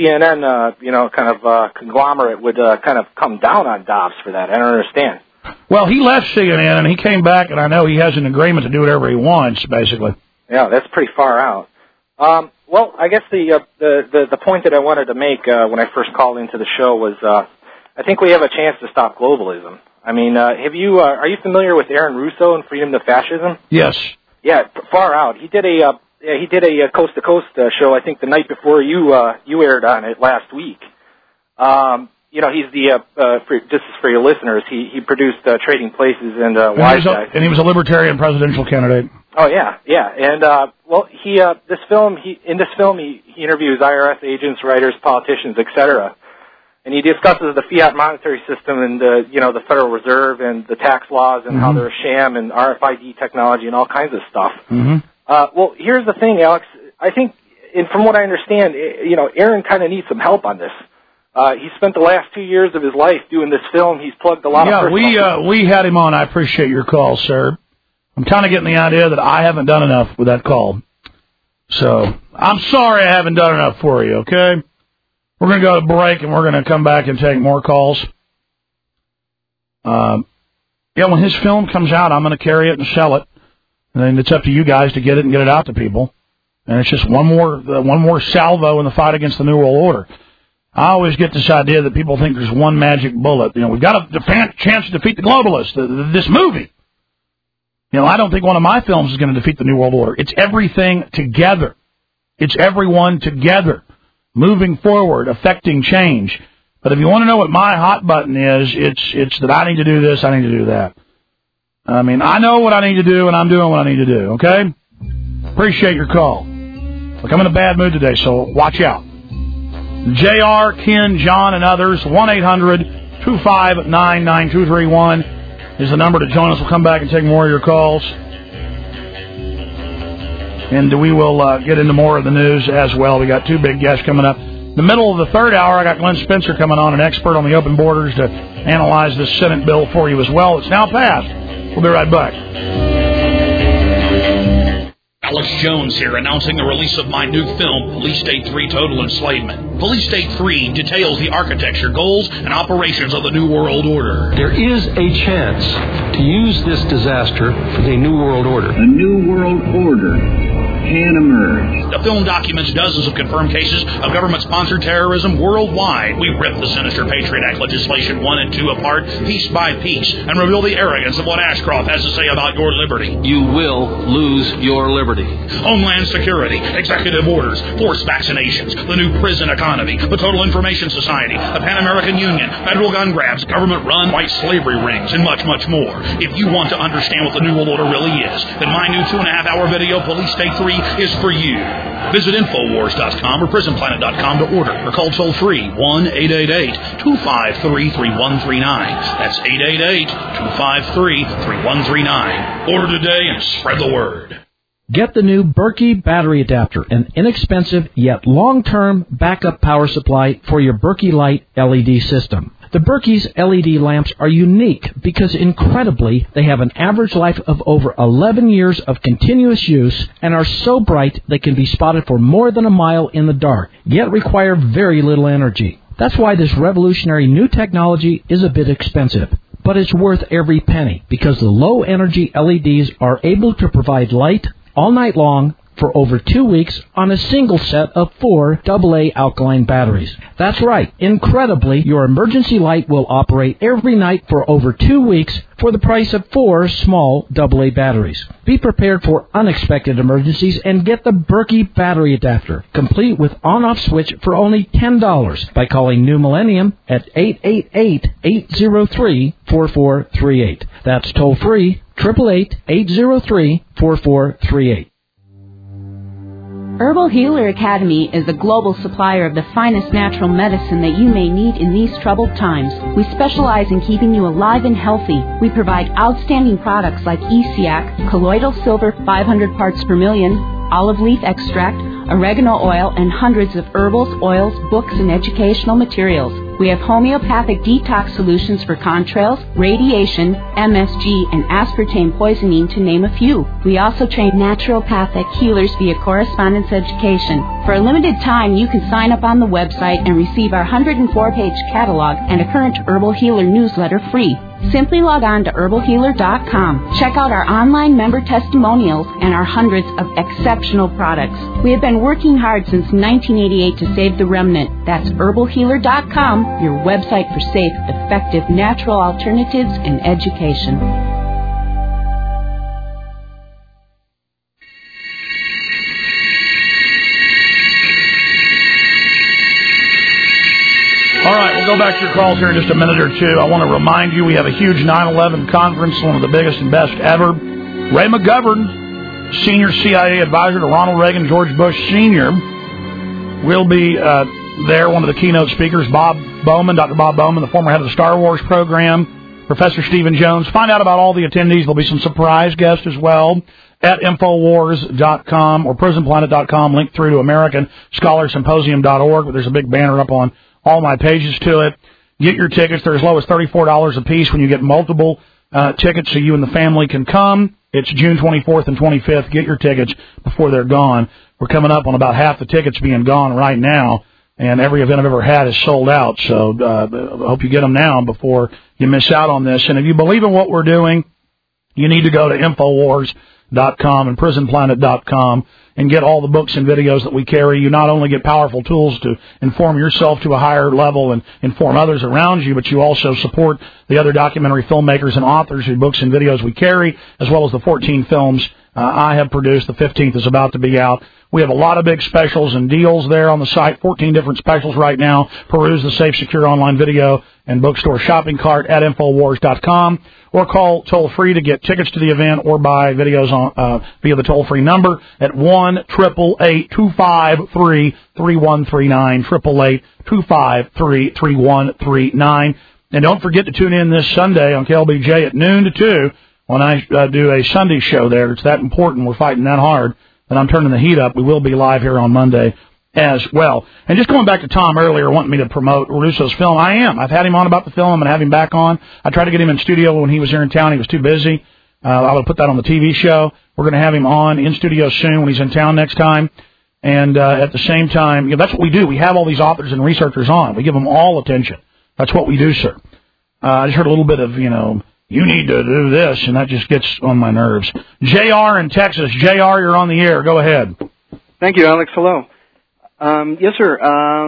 CNN, conglomerate would kind of come down on Dobbs for that. I don't understand.
Well, he left CNN, and he came back, and I know he has an agreement to do whatever he wants, basically.
Yeah, that's pretty far out. Well, I guess the point that I wanted to make when I first called into the show was I think we have a chance to stop globalism. Are you familiar with Aaron Russo and Freedom to Fascism?
Yes.
Yeah, far out. He did a coast to coast show. I think the night before you aired on it last week. He's just for your listeners. He produced Trading Places and Wise Guys.
And he was a libertarian presidential candidate.
Oh yeah. And in this film he interviews IRS agents, writers, politicians, etc. And he discusses the fiat monetary system and the Federal Reserve and the tax laws and how they're a sham and RFID technology and all kinds of stuff. Well, here's the thing, Alex. I think, and from what I understand, Aaron kind of needs some help on this. He spent the last 2 years of his life doing this film. He's plugged a lot of
we had him on. I appreciate your call, sir. I'm kind of getting the idea that I haven't done enough with that call. So, I'm sorry I haven't done enough for you, okay? We're going to go to break, and we're going to come back and take more calls. When his film comes out, I'm going to carry it and sell it. And then it's up to you guys to get it and get it out to people. And it's just one more salvo in the fight against the New World Order. I always get this idea that people think there's one magic bullet. We've got a chance to defeat the globalists, this movie. I don't think one of my films is going to defeat the New World Order. It's everything together. It's everyone together, moving forward, affecting change. But if you want to know what my hot button is, it's that I need to do this, I need to do that. I know what I need to do, and I'm doing what I need to do, okay? Appreciate your call. Look, I'm in a bad mood today, so watch out. JR, Ken, John, and others, 1-800-259-9231 is the number to join us. We'll come back and take more of your calls. And we will get into more of the news as well. We got two big guests coming up. In the middle of the third hour, I got Glenn Spencer coming on, an expert on the open borders, to analyze this Senate bill for you as well. It's now passed. We'll be right back.
Alex Jones here, announcing the release of my new film, Police State 3 Total Enslavement. Police State 3 details the architecture, goals, and operations of the New World Order.
There is a chance to use this disaster for the New World Order.
A New World Order can emerge.
The film documents dozens of confirmed cases of government-sponsored terrorism worldwide. We rip the sinister Patriot Act legislation 1 and 2 apart, piece by piece, and reveal the arrogance of what Ashcroft has to say about your liberty.
You will lose your liberty.
Homeland Security, executive orders, forced vaccinations, the new prison economy, the Total Information Society, the Pan American Union, federal gun grabs, government-run white slavery rings, and much, much more. If you want to understand what the New World Order really is, then my new 2.5-hour video, Police State 3, is for you. Visit Infowars.com or PrisonPlanet.com to order, or call toll-free 1-888-253-3139. That's 888-253-3139. Order today and spread the word.
Get the new Berkey battery adapter, an inexpensive yet long-term backup power supply for your Berkey Light LED system. The Berkey's LED lamps are unique because, incredibly, they have an average life of over 11 years of continuous use and are so bright they can be spotted for more than a mile in the dark, yet require very little energy. That's why this revolutionary new technology is a bit expensive. But it's worth every penny because the low-energy LEDs are able to provide light all night long for over 2 weeks on a single set of 4 AA alkaline batteries. That's right. Incredibly, your emergency light will operate every night for over 2 weeks for the price of 4 small AA batteries. Be prepared for unexpected emergencies and get the Berkey battery adapter, complete with on-off switch for only $10 by calling New Millennium at 888-803-4438. That's toll-free, 888-803-4438.
Herbal Healer Academy is a global supplier of the finest natural medicine that you may need in these troubled times. We specialize in keeping you alive and healthy. We provide outstanding products like ESIAC, colloidal silver 500 parts per million, olive leaf extract, oregano oil, and hundreds of herbals, oils, books, and educational materials. We have homeopathic detox solutions for contrails, radiation, MSG, and aspartame poisoning, to name a few. We also train naturopathic healers via correspondence education. For a limited time, you can sign up on the website and receive our 104-page catalog and a current Herbal Healer newsletter free. Simply log on to herbalhealer.com. Check out our online member testimonials and our hundreds of exceptional products. We have been working hard since 1988 to save the remnant. That's herbalhealer.com, your website for safe, effective, natural alternatives and education.
All right, we'll go back to your calls here in just a minute or two. I want to remind you we have a huge 9/11 conference, one of the biggest and best ever. Ray McGovern, senior CIA advisor to Ronald Reagan, George Bush Sr., will be there, one of the keynote speakers. Bob Bowman, Dr. Bob Bowman, the former head of the Star Wars program, Professor Stephen Jones. Find out about all the attendees. There'll be some surprise guests as well at Infowars.com or PrisonPlanet.com, linked through to AmericanScholarSymposium.org. There's a big banner up on all my pages to it. Get your tickets. They're as low as $34 a piece when you get multiple tickets so you and the family can come. It's June 24th and 25th. Get your tickets before they're gone. We're coming up on about half the tickets being gone right now. and every event I've ever had is sold out. So I hope you get them now before you miss out on this. And if you believe in what we're doing, you need to go to Infowars.com and PrisonPlanet.com and get all the books and videos that we carry. You not only get powerful tools to inform yourself to a higher level and inform others around you, but you also support the other documentary filmmakers and authors whose books and videos we carry, as well as the 14 films I have produced. The 15th is about to be out. We have a lot of big specials and deals there on the site, 14 different specials right now. Peruse the safe, secure online video and bookstore shopping cart at Infowars.com, or call toll-free to get tickets to the event or buy videos on via the toll-free number at 1-888-253-3139, 888-253-3139. And don't forget to tune in this Sunday on KLBJ at noon to 2 when I do a Sunday show there. It's that important. We're fighting that hard. And I'm turning the heat up. We will be live here on Monday as well. And just going back to Tom earlier, wanting me to promote Russo's film, I am. I've had him on about the film. I'm going to have him back on. I tried to get him in studio when he was here in town. He was too busy. I will put that on the TV show. We're going to have him on in studio soon when he's in town next time. And at the same time, that's what we do. We have all these authors and researchers on. We give them all attention. That's what we do, sir. I just heard a little bit of, you need to do this, and that just gets on my nerves. JR in Texas. JR, you're on the air. Go ahead.
Thank you, Alex. Hello. Yes, sir.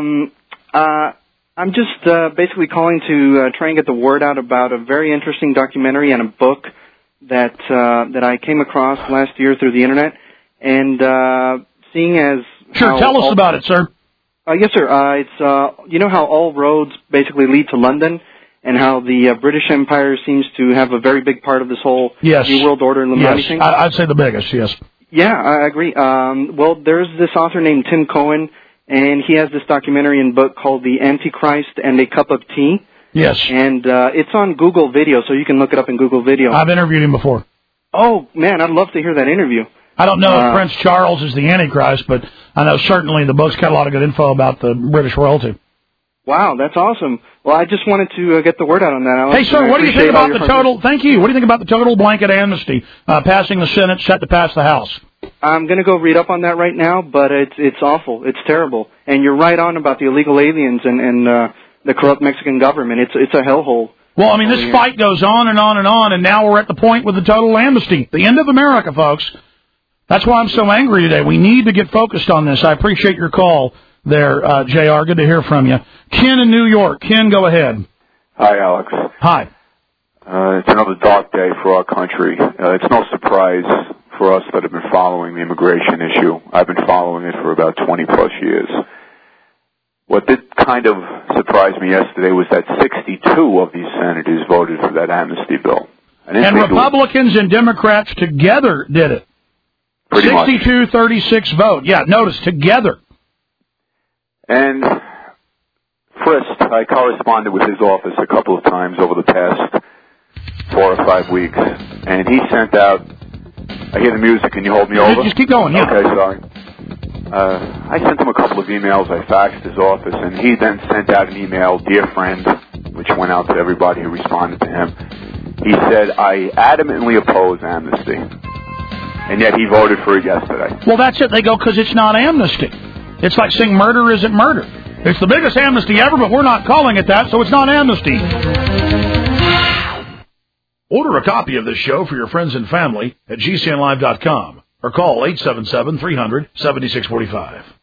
I'm just basically calling to try and get the word out about a very interesting documentary and a book that I came across last year through the Internet. And seeing as...
Sure, tell us about it, sir.
Yes, sir. It's you know how all roads basically lead to London? And how the British Empire seems to have a very big part of this whole New World Order Illuminati thing?
I'd say the biggest, yes.
Yeah, I agree. Well, there's this author named Tim Cohen, and he has this documentary and book called The Antichrist and a Cup of Tea.
Yes.
And it's on Google Video, so you can look it up in Google Video.
I've interviewed him before.
Oh, man, I'd love to hear that interview.
I don't know if Prince Charles is the Antichrist, but I know certainly the book's got a lot of good info about the British royalty.
Wow, that's awesome. Well, I just wanted to get the word out on that, Alex.
Hey, sir, what do you think about the total... Thank you. What do you think about the total blanket amnesty passing the Senate, set to pass the House?
I'm going to go read up on that right now, but it's awful. It's terrible. And you're right on about the illegal aliens and the corrupt Mexican government. It's a hellhole.
Well, I mean, this fight goes on and on and on, and now we're at the point with the total amnesty. The end of America, folks. That's why I'm so angry today. We need to get focused on this. I appreciate your call there, JR. Good to hear from you. Ken in New York. Ken, go ahead.
Hi, Alex.
Hi.
It's another dark day for our country. It's no surprise for us that have been following the immigration issue. I've been following it for about 20-plus years. What did kind of surprise me yesterday was that 62 of these senators voted for that amnesty bill.
And Republicans and Democrats together did it. 62-36 vote. Yeah, notice, together.
And Frist, I corresponded with his office a couple of times over the past 4 or 5 weeks, and he sent out... I hear the music. Can you hold me over?
Just keep going, yeah.
Okay, sorry. I sent him a couple of emails. I faxed his office, and he then sent out an email, Dear Friend, which went out to everybody who responded to him. He said, I adamantly oppose amnesty, and yet he voted for it yesterday.
Well, that's it. They go, because it's not amnesty. It's like saying murder isn't murder. It's the biggest amnesty ever, but we're not calling it that, so it's not amnesty. Order a copy of this show for your friends and family at GCNlive.com or call 877-300-7645.